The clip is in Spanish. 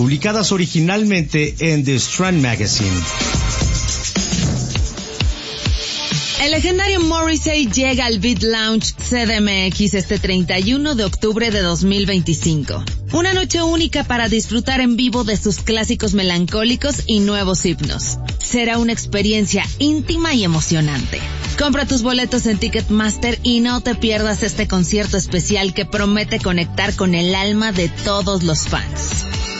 publicadas originalmente en The Strand Magazine. El legendario Morrissey llega al Beat Lounge CDMX este 31 de octubre de 2025. Una noche única para disfrutar en vivo de sus clásicos melancólicos y nuevos himnos. Será una experiencia íntima y emocionante. Compra tus boletos en Ticketmaster y no te pierdas este concierto especial que promete conectar con el alma de todos los fans.